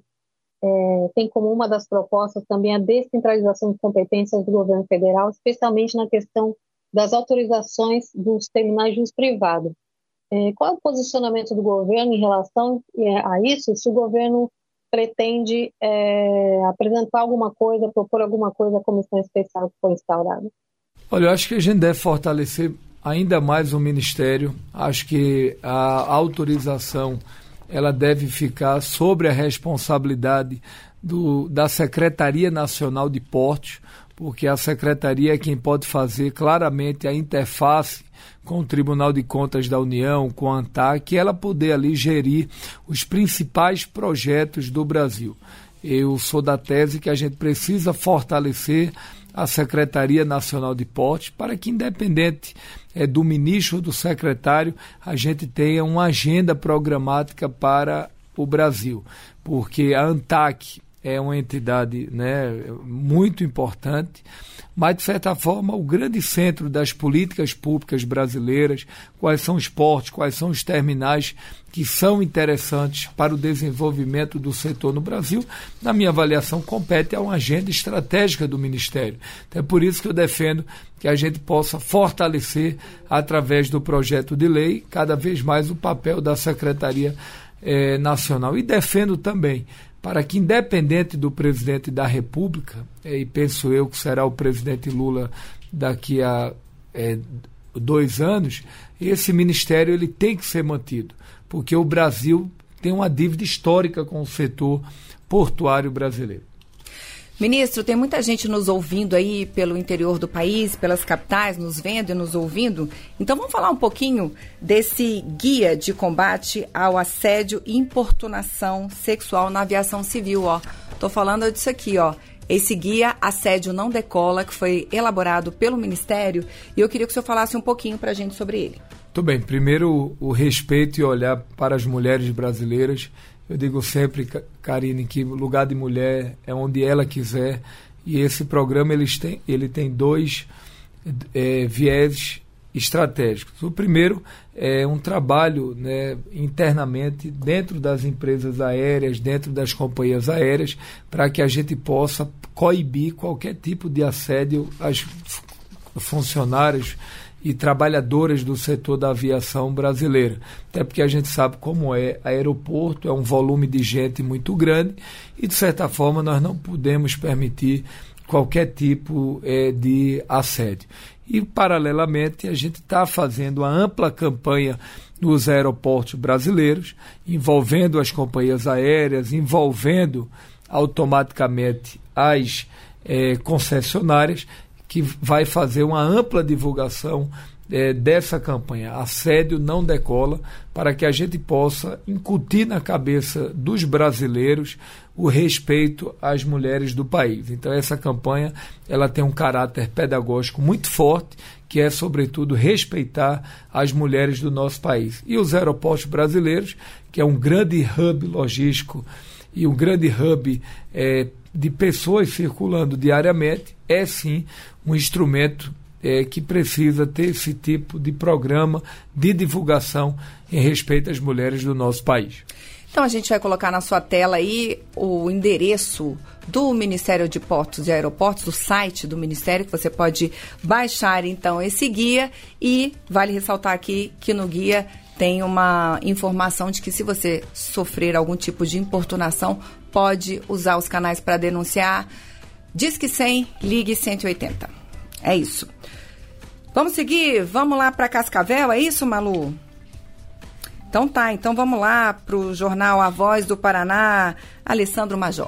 é, tem como uma das propostas também a descentralização de competências do governo federal, especialmente na questão das autorizações dos terminais de uso privado. É, qual é o posicionamento do governo em relação é, a isso? Se o governo pretende é, apresentar alguma coisa, propor alguma coisa à comissão especial que foi instaurada? Olha, eu acho que a gente deve fortalecer ainda mais o Ministério. Acho que a autorização ela deve ficar sobre a responsabilidade do, da Secretaria Nacional de Portos, porque a Secretaria é quem pode fazer claramente a interface com o Tribunal de Contas da União, com a ANTAC, e ela poder ali gerir os principais projetos do Brasil. Eu sou da tese que a gente precisa fortalecer a Secretaria Nacional de Portos para que, independente é, do ministro ou do secretário, a gente tenha uma agenda programática para o Brasil. Porque a ANTAC é uma entidade, né, muito importante, mas, de certa forma, o grande centro das políticas públicas brasileiras, quais são os portos, quais são os terminais que são interessantes para o desenvolvimento do setor no Brasil, na minha avaliação, compete a uma agenda estratégica do Ministério. Então, é por isso que eu defendo que a gente possa fortalecer, através do projeto de lei, cada vez mais o papel da Secretaria eh, Nacional. E defendo também para que, independente do presidente da República, eh, e penso eu que será o presidente Lula daqui a eh, dois anos, esse ministério ele tem que ser mantido, porque o Brasil tem uma dívida histórica com o setor portuário brasileiro. Ministro, tem muita gente nos ouvindo aí pelo interior do país, pelas capitais, nos vendo e nos ouvindo. Então vamos falar um pouquinho desse guia de combate ao assédio e importunação sexual na aviação civil, ó. Tô falando disso aqui, ó. Esse guia Assédio Não Decola, que foi elaborado pelo Ministério, e eu queria que o senhor falasse um pouquinho pra gente sobre ele. Tudo bem. Primeiro, o respeito e olhar para as mulheres brasileiras. Eu digo sempre, Karine, que o lugar de mulher é onde ela quiser, e esse programa ele tem, ele tem dois é, viés estratégicos. O primeiro é um trabalho, né, internamente dentro das empresas aéreas, dentro das companhias aéreas, para que a gente possa coibir qualquer tipo de assédio às funcionários e trabalhadoras do setor da aviação brasileira. Até porque a gente sabe como é aeroporto, é um volume de gente muito grande e, de certa forma, nós não podemos permitir qualquer tipo é, de assédio. E, paralelamente, a gente está fazendo uma ampla campanha nos aeroportos brasileiros, envolvendo as companhias aéreas, envolvendo automaticamente as é, concessionárias, que vai fazer uma ampla divulgação é, dessa campanha, Assédio Não Decola, para que a gente possa incutir na cabeça dos brasileiros o respeito às mulheres do país. Então essa campanha ela tem um caráter pedagógico muito forte, que é sobretudo respeitar as mulheres do nosso país. E os aeroportos brasileiros, que é um grande hub logístico e um grande hub é, de pessoas circulando diariamente, é sim um instrumento é, que precisa ter esse tipo de programa de divulgação em respeito às mulheres do nosso país. Então a gente vai colocar na sua tela aí o endereço do Ministério de Portos e Aeroportos, o site do Ministério, que você pode baixar então esse guia, e vale ressaltar aqui que no guia tem uma informação de que se você sofrer algum tipo de importunação, pode usar os canais para denunciar. Disque cem, ligue cento e oitenta. É isso. Vamos seguir? Vamos lá para Cascavel, é isso, Malu? Então tá, então vamos lá para o jornal A Voz do Paraná, Alessandro Major.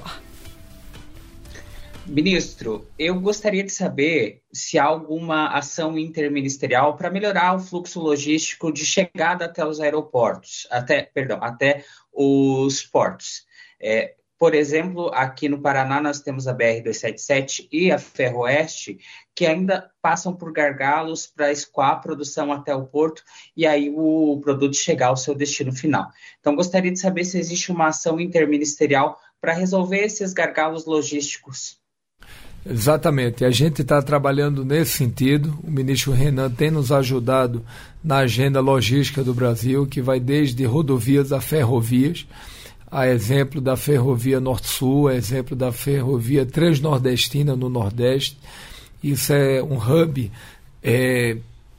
Ministro, eu gostaria de saber se há alguma ação interministerial para melhorar o fluxo logístico de chegada até os aeroportos, até, perdão, até os portos. É, por exemplo, aqui no Paraná nós temos a B R duzentos e setenta e sete e a Ferroeste, que ainda passam por gargalos para escoar a produção até o porto e aí o produto chegar ao seu destino final. Então, gostaria de saber se existe uma ação interministerial para resolver esses gargalos logísticos. Exatamente, a gente está trabalhando nesse sentido. O ministro Renan tem nos ajudado na agenda logística do Brasil, que vai desde rodovias a ferrovias, a exemplo da ferrovia Norte-Sul, a exemplo da ferrovia Transnordestina no Nordeste. Isso é um hub é,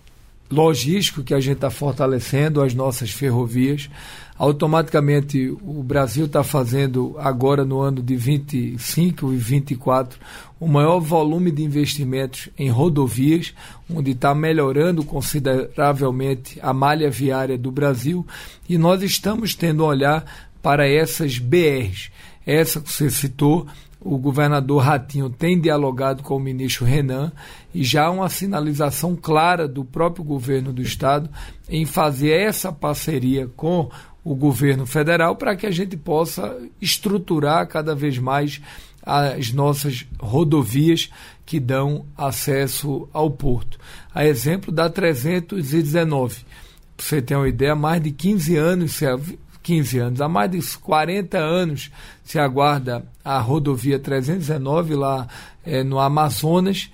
logístico que a gente está fortalecendo as nossas ferrovias. Automaticamente o Brasil está fazendo agora no ano de vinte e cinco e vinte e quatro o maior volume de investimentos em rodovias, onde está melhorando consideravelmente a malha viária do Brasil, e nós estamos tendo um olhar para essas B Rs. Essa que você citou, o governador Ratinho tem dialogado com o ministro Renan, e já há uma sinalização clara do próprio governo do estado em fazer essa parceria com o governo federal para que a gente possa estruturar cada vez mais as nossas rodovias que dão acesso ao porto. A exemplo da trezentos e dezenove. Para você ter uma ideia, há mais de quinze anos, quinze anos, há mais de quarenta anos se aguarda a rodovia trezentos e dezenove lá é, no Amazonas,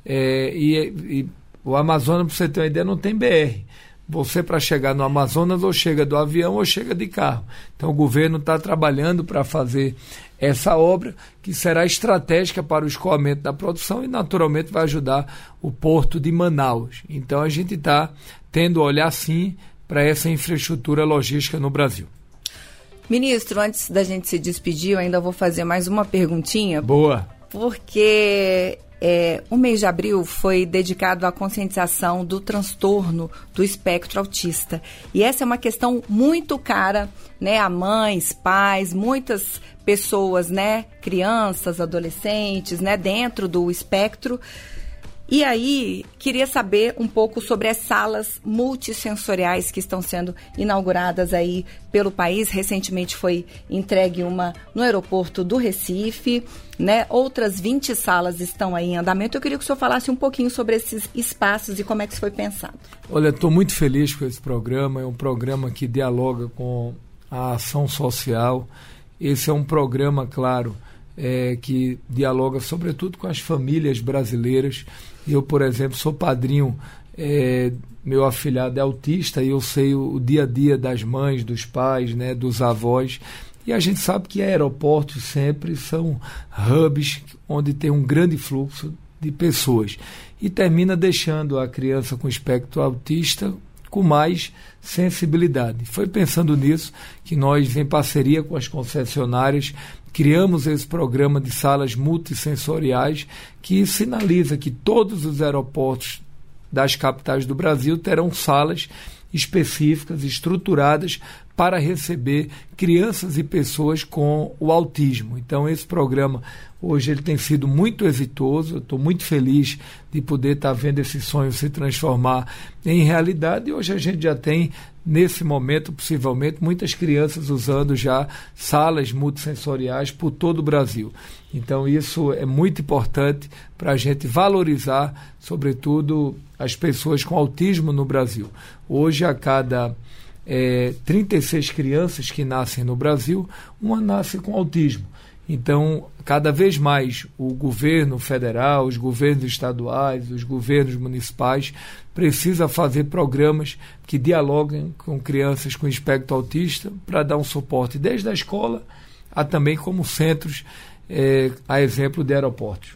é, e, e o Amazonas, para você ter uma ideia, não tem B R. Você, para chegar no Amazonas, ou chega do avião ou chega de carro. Então o governo está trabalhando para fazer essa obra, que será estratégica para o escoamento da produção e naturalmente vai ajudar o porto de Manaus. Então a gente está tendo olhar sim para essa infraestrutura logística no Brasil. Ministro, antes da gente se despedir, eu ainda vou fazer mais uma perguntinha. Boa. Porque é, o mês de abril foi dedicado à conscientização do transtorno do espectro autista. E essa é uma questão muito cara, né, a mães, pais, muitas pessoas, né, crianças, adolescentes, né, dentro do espectro. E aí, queria saber um pouco sobre as salas multissensoriais que estão sendo inauguradas aí pelo país. Recentemente foi entregue uma no aeroporto do Recife, né? Outras vinte salas estão aí em andamento. Eu queria que o senhor falasse um pouquinho sobre esses espaços e como é que isso foi pensado. Olha, estou muito feliz com esse programa. É um programa que dialoga com a ação social. Esse é um programa, claro, é, que dialoga sobretudo com as famílias brasileiras. Eu, por exemplo, sou padrinho, é, meu afilhado é autista, e eu sei o, o dia a dia das mães, dos pais, né, dos avós. E a gente sabe que aeroportos sempre são hubs onde tem um grande fluxo de pessoas. E termina deixando a criança com espectro autista com mais sensibilidade. Foi pensando nisso que nós, em parceria com as concessionárias, criamos esse programa de salas multissensoriais que sinaliza que todos os aeroportos das capitais do Brasil terão salas específicas, estruturadas para receber crianças e pessoas com o autismo. Então, esse programa, hoje, ele tem sido muito exitoso. Eu estou muito feliz de poder estar vendo esse sonho se transformar em realidade. E hoje a gente já tem, nesse momento, possivelmente, muitas crianças usando já salas multissensoriais por todo o Brasil. Então, isso é muito importante para a gente valorizar, sobretudo, as pessoas com autismo no Brasil. Hoje, a cada é, trinta e seis crianças que nascem no Brasil, uma nasce com autismo. Então, cada vez mais o governo federal, os governos estaduais, os governos municipais precisam fazer programas que dialoguem com crianças com espectro autista para dar um suporte desde a escola a também como centros, é, a exemplo de aeroportos.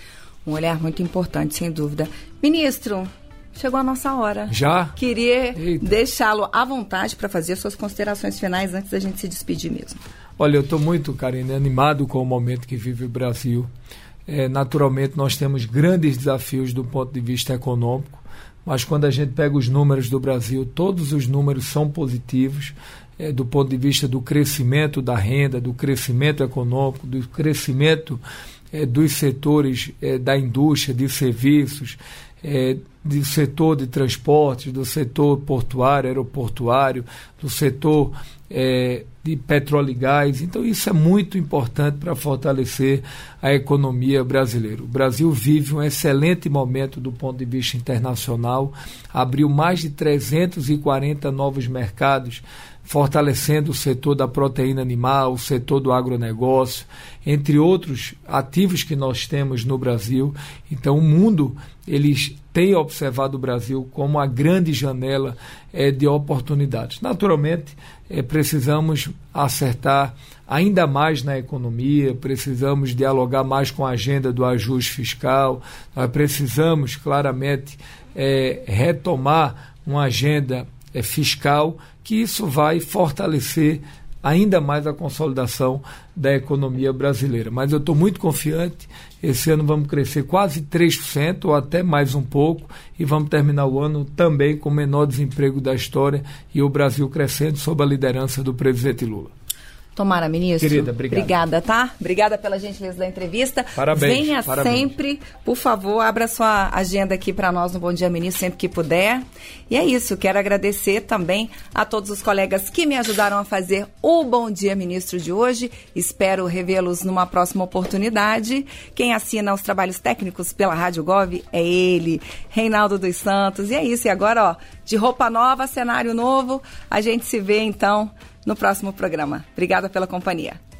Um olhar muito importante, sem dúvida. Ministro, chegou a nossa hora. Já? Queria Eita. deixá-lo à vontade para fazer suas considerações finais antes da gente se despedir mesmo. Olha, eu estou muito, Karine, animado com o momento que vive o Brasil. É, naturalmente, nós temos grandes desafios do ponto de vista econômico, mas quando a gente pega os números do Brasil, todos os números são positivos, é, do ponto de vista do crescimento da renda, do crescimento econômico, do crescimento é, dos setores é, da indústria, de serviços, é, do setor de transportes, do setor portuário, aeroportuário, do setor é, de petróleo e gás. Então, isso é muito importante para fortalecer a economia brasileira. O Brasil vive um excelente momento do ponto de vista internacional, abriu mais de trezentos e quarenta novos mercados, fortalecendo o setor da proteína animal, o setor do agronegócio, entre outros ativos que nós temos no Brasil. Então, o mundo eles têm observado o Brasil como a grande janela é, de oportunidades. Naturalmente, é, precisamos acertar ainda mais na economia, precisamos dialogar mais com a agenda do ajuste fiscal, nós precisamos claramente é, retomar uma agenda é, fiscal, que isso vai fortalecer ainda mais a consolidação da economia brasileira. Mas eu estou muito confiante, esse ano vamos crescer quase três por cento ou até mais um pouco e vamos terminar o ano também com o menor desemprego da história e o Brasil crescendo sob a liderança do presidente Lula. Tomara, ministro. Querida, obrigado. Obrigada, tá? Obrigada pela gentileza da entrevista. Parabéns. Venha parabéns. sempre, por favor, abra sua agenda aqui para nós no Bom Dia Ministro, sempre que puder. E é isso, quero agradecer também a todos os colegas que me ajudaram a fazer o Bom Dia Ministro de hoje. Espero revê-los numa próxima oportunidade. Quem assina os trabalhos técnicos pela Rádio Gov é ele, Reinaldo dos Santos. E é isso, e agora, ó, de roupa nova, cenário novo, a gente se vê, então, no próximo programa. Obrigada pela companhia.